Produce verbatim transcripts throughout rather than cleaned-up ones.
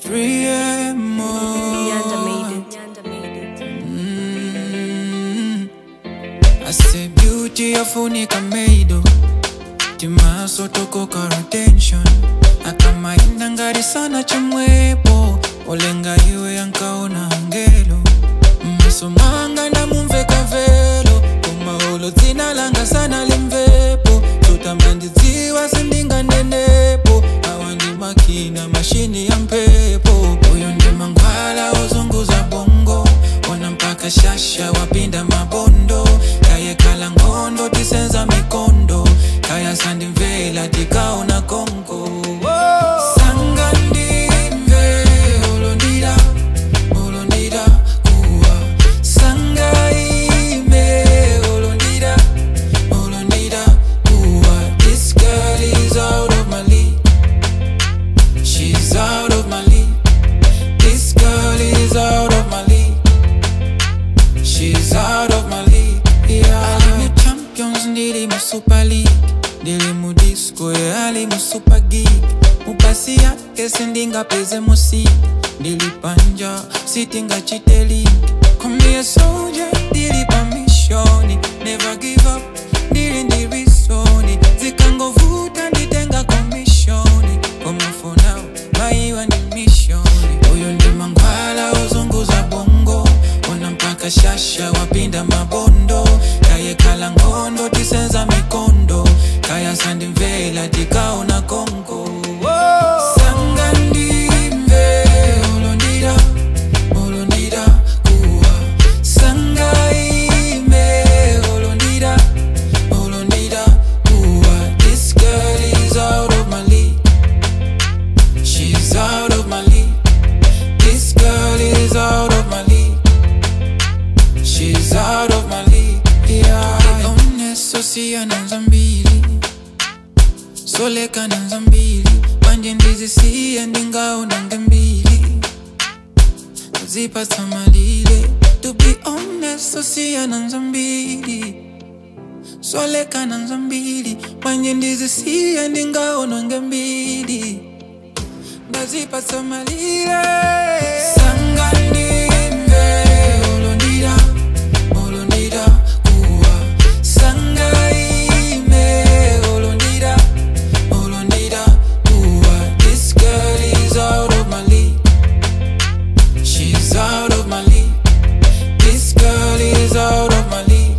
three a m Nyanda made it. Nyanda made it. Mm. I say beauty yafunika meido timaso toko attention akamaenda ngari sana chimwepo olenga iwe yankaona angelo masomanga na mumveka velo kumaulo zina langa sana limvepo tutambandiziwa sindinga nenepo awandi makina mashini ya mpepo uyo ndi mangwala ozunguza bongo ona mpaka shasha wapinda mabondo kaye kala ngondo tisenza mikondo kaya sandi mvela tikaona kongo sangandi mve olondira olondira kuwa sangai me olondira olondira kuwa this girl is out of my league, she's out of my league, this girl is out of my league, she's out of my league. Yeah, I'm your champions ndili mu super league, ndili mu disco ali mu super geek, mupasi yake sindinga peze musi, ndili panja sitinga chiteli, come be a soldier ndili pa mission, never give up ndili ndirisoni, zikango vuta nditenga commission, come for now maiwa ni mission, uyo ndi mangwala ozunguza bongo, ona mpaka shasha wapinda mabondo, kaye kala ngondo tisenza mikondo, kaya sandi mvela tikaona kongo. Sangandi mve olondira olondira kuwa sangai me olondira olondira kuwa this girl is out of my league, she's out of my league, this girl is out of my league, she's out of my league. Yeah, honest sosia na nzambili soleka na nzambili manje ndizisiye ndingaona ngembili zipata malile to be honest sosia na nzambili soleka na nzambili manje ndizisiye ndingaona ngembili ndazipata malile sangandi mve olondira olondira kuwa sangai me olondira olondira kuwa this girl is out of my league, she's out of my league, this girl is out of my league,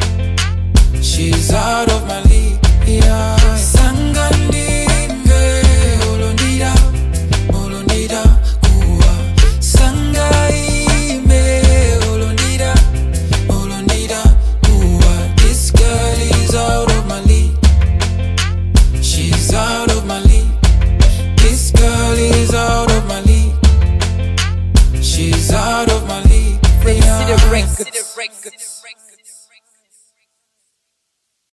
she's out of my league. Yeah, sangandi mve olondira olondira kuwa sangai me olondira olondira kuwa this girl is out of my league, she's out of my league, this girl is out of my league, she's out of my league. City Records.